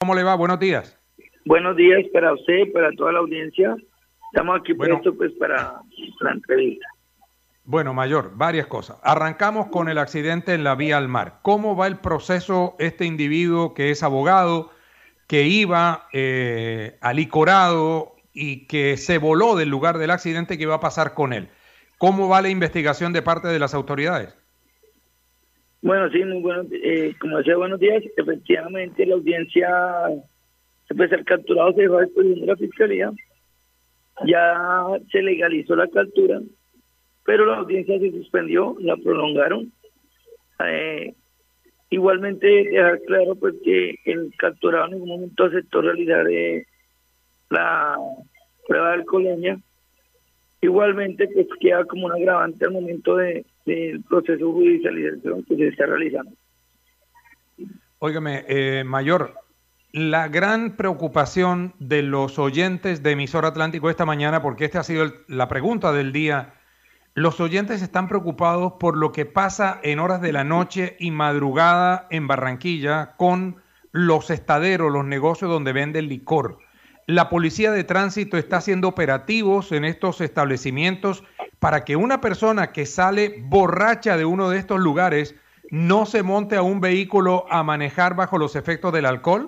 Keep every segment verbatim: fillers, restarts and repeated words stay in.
¿Cómo le va? Buenos días. Buenos días para usted, para toda la audiencia. Estamos aquí bueno, prestos pues para la entrevista. Bueno, Mayor, varias cosas. Arrancamos con el accidente en la vía al mar. ¿Cómo va el proceso este individuo que es abogado, que iba eh, alicorado y que se voló del lugar del accidente? ¿Qué va a pasar con él? ¿Cómo va la investigación de parte de las autoridades? Bueno, sí, muy bueno. Eh, como decía, buenos días. Efectivamente, la audiencia, después de ser capturado, se dejó a disposición de la fiscalía. Ya se legalizó la captura, pero la audiencia se suspendió, la prolongaron. Eh, igualmente, dejar claro pues que el capturado en ningún momento aceptó realizar eh, la prueba de alcoholemia. Igualmente, pues queda como un agravante al momento de, del proceso de judicialización que se está realizando. Óigame, eh, Mayor, la gran preocupación de los oyentes de Emisor Atlántico esta mañana, porque esta ha sido el, la pregunta del día, los oyentes están preocupados por lo que pasa en horas de la noche y madrugada en Barranquilla con los estaderos, los negocios donde venden licor. La policía de tránsito está haciendo operativos en estos establecimientos para que una persona que sale borracha de uno de estos lugares no se monte a un vehículo a manejar bajo los efectos del alcohol.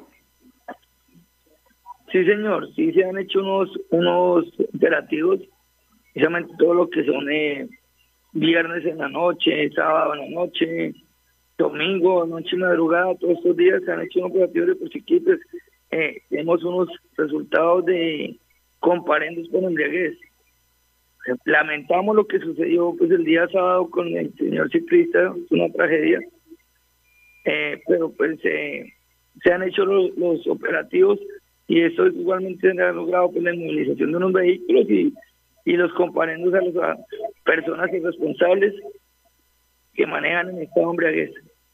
Sí, señor, sí se han hecho unos unos operativos, precisamente todo lo que son eh, viernes en la noche, sábado en la noche, domingo, noche y madrugada, todos estos días se han hecho unos operativos de perseguidos. Eh, tenemos unos resultados de comparendos con embriaguez. Lamentamos lo que sucedió pues el día sábado con el señor ciclista, es una tragedia, eh, pero pues eh, se han hecho los, los operativos y esto igualmente se ha logrado pues la inmovilización de unos vehículos y, y los comparendos a las a personas irresponsables que manejan en estado de embriaguez.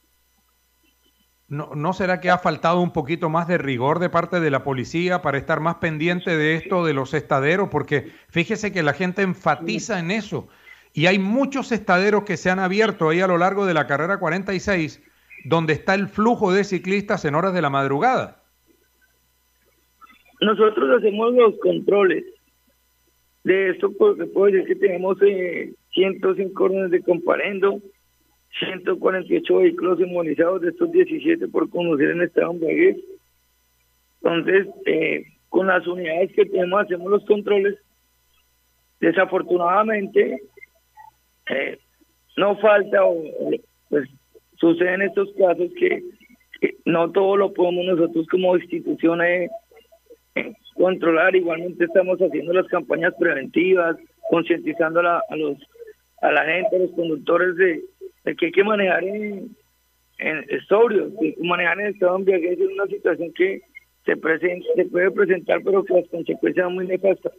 ¿No, ¿No será que ha faltado un poquito más de rigor de parte de la policía para estar más pendiente de esto de los estaderos? Porque fíjese que la gente enfatiza en eso. Y hay muchos estaderos que se han abierto ahí a lo largo de la carrera cuarenta y seis, donde está el flujo de ciclistas en horas de la madrugada. Nosotros hacemos los controles. De esto porque puedo decir que tenemos eh, ciento cinco órdenes de comparendo, ciento cuarenta y ocho vehículos inmovilizados, de estos diecisiete por conducir en estado de embriaguez. Entonces, eh, con las unidades que tenemos hacemos los controles. Desafortunadamente, eh, no falta, o, pues suceden estos casos que, que no todo lo podemos nosotros como instituciones eh, controlar. Igualmente estamos haciendo las campañas preventivas, concientizando a, la, a los a la gente, a los conductores de de que hay que manejar en, en sobrio, que manejar en estado de embriaguez es una situación que se presenta, se puede presentar, pero que las consecuencias son muy nefastas.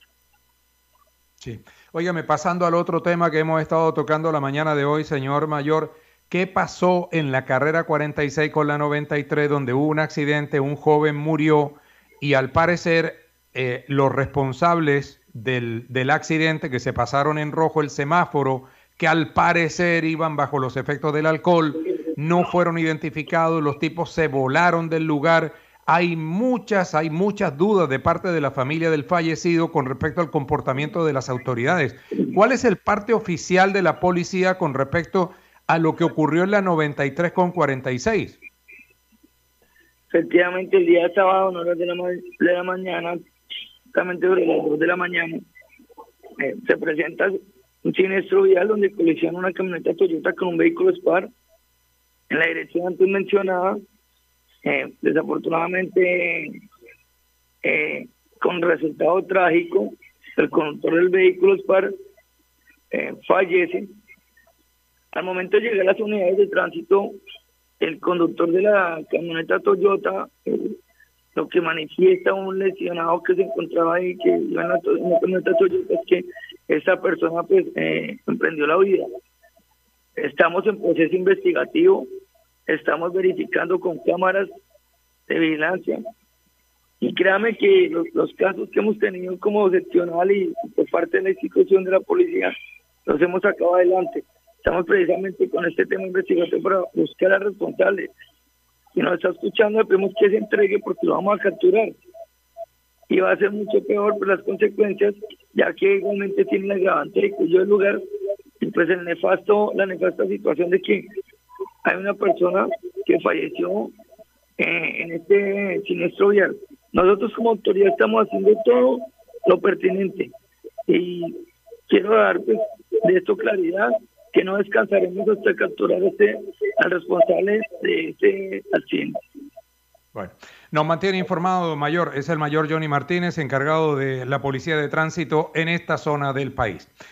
Sí. Óigame, pasando al otro tema que hemos estado tocando la mañana de hoy, señor Mayor, ¿qué pasó en la carrera cuarenta y seis con la noventa y tres, donde hubo un accidente, un joven murió y al parecer eh, los responsables del, del accidente, que se pasaron en rojo el semáforo, que al parecer iban bajo los efectos del alcohol, no fueron identificados, los tipos se volaron del lugar? Hay muchas, hay muchas dudas de parte de la familia del fallecido con respecto al comportamiento de las autoridades. ¿Cuál es el parte oficial de la policía con respecto a lo que ocurrió en la noventa y tres con cuarenta y seis? Efectivamente, el día sábado, a horas de la, de la mañana, exactamente sobre las dos de la mañana, eh, se presenta un siniestro vial donde colisiona una camioneta Toyota con un vehículo Spar en la dirección antes mencionada. Eh, desafortunadamente, eh, con resultado trágico, el conductor del vehículo Spar eh, fallece. Al momento de llegar a las unidades de tránsito, el conductor de la camioneta Toyota, eh, lo que manifiesta un lesionado que se encontraba ahí, que iba en la, en la camioneta Toyota, es que esa persona pues eh, emprendió la vida. Estamos en proceso investigativo, estamos verificando con cámaras de vigilancia y créame que los, los casos que hemos tenido como seccional y por parte de la institución de la policía los hemos sacado adelante. Estamos precisamente con este tema investigativo para buscar a responsables. si nos está escuchando, le pedimos que se entregue porque lo vamos a capturar. Y va a ser mucho peor por las consecuencias, ya que igualmente tiene el agravante de que yo el lugar, y pues el nefasto, la nefasta situación de que hay una persona que falleció eh, en este siniestro vial. Nosotros como autoridad estamos haciendo todo lo pertinente y quiero dar pues, de esto claridad, que no descansaremos hasta capturar este, al responsable de este accidente. Bueno, nos mantiene informado, mayor, es el mayor Johnny Martínez, encargado de la Policía de Tránsito en esta zona del país.